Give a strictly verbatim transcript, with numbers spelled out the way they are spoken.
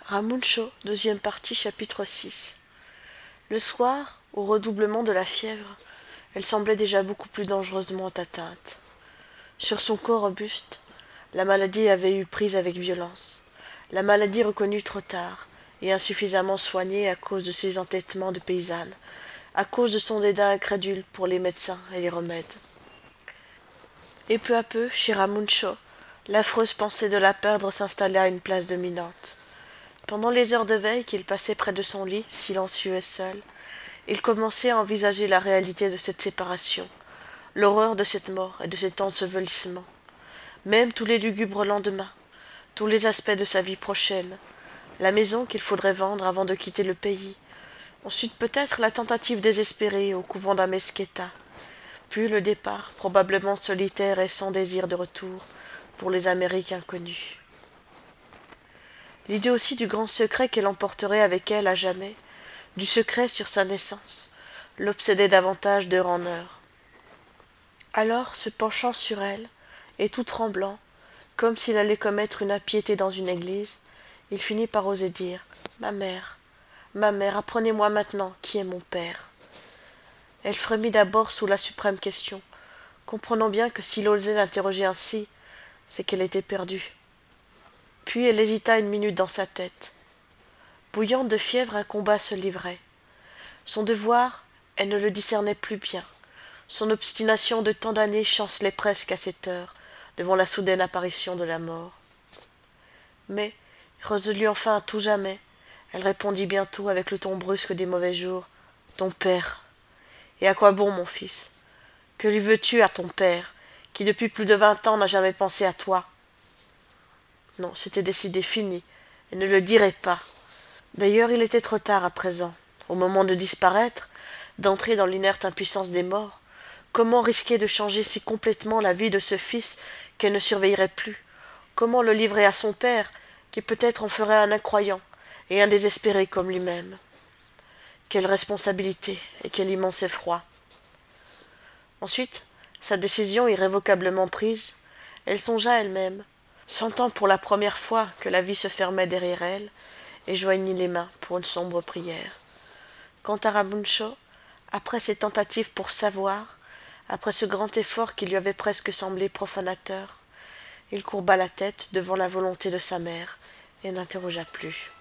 Ramuncho, deuxième partie, chapitre six. Le soir, au redoublement de la fièvre, elle semblait déjà beaucoup plus dangereusement atteinte. Sur son corps robuste, la maladie avait eu prise avec violence. La maladie reconnue trop tard et insuffisamment soignée à cause de ses entêtements de paysanne, à cause de son dédain incrédule pour les médecins et les remèdes. Et peu à peu, chez Ramuncho, l'affreuse pensée de la perdre s'installa à une place dominante. Pendant les heures de veille qu'il passait près de son lit, silencieux et seul, il commençait à envisager la réalité de cette séparation, l'horreur de cette mort et de cet ensevelissement, même tous les lugubres lendemains, tous les aspects de sa vie prochaine, la maison qu'il faudrait vendre avant de quitter le pays, ensuite peut-être la tentative désespérée au couvent d'Amesqueta, puis le départ, probablement solitaire et sans désir de retour, pour les Amériques inconnues. L'idée aussi du grand secret qu'elle emporterait avec elle à jamais, du secret sur sa naissance, l'obsédait davantage d'heure en heure. Alors, se penchant sur elle, et tout tremblant, comme s'il allait commettre une impiété dans une église, il finit par oser dire « Ma mère, ma mère, apprenez-moi maintenant qui est mon père. » Elle frémit d'abord sous la suprême question, comprenant bien que s'il osait l'interroger ainsi, c'est qu'elle était perdue. Puis elle hésita une minute dans sa tête. Bouillante de fièvre, un combat se livrait. Son devoir, elle ne le discernait plus bien. Son obstination de tant d'années chancelait presque à cette heure, devant la soudaine apparition de la mort. Mais, résolue enfin à tout jamais, elle répondit bientôt avec le ton brusque des mauvais jours. « Ton père. Et à quoi bon, mon fils? Que lui veux-tu à ton père, qui depuis plus de vingt ans n'a jamais pensé à toi ?» Non, c'était décidé, fini. Elle ne le dirait pas. D'ailleurs, il était trop tard à présent. Au moment de disparaître, d'entrer dans l'inerte impuissance des morts, comment risquer de changer si complètement la vie de ce fils qu'elle ne surveillerait plus? Comment le livrer à son père, qui peut-être en ferait un incroyant et un désespéré comme lui-même? Quelle responsabilité et quel immense effroi! Ensuite, sa décision irrévocablement prise, elle songea elle-même, sentant pour la première fois que la vie se fermait derrière elle, et joignit les mains pour une sombre prière. Quant à Ramuncho, après ses tentatives pour savoir, après ce grand effort qui lui avait presque semblé profanateur, il courba la tête devant la volonté de sa mère et n'interrogea plus.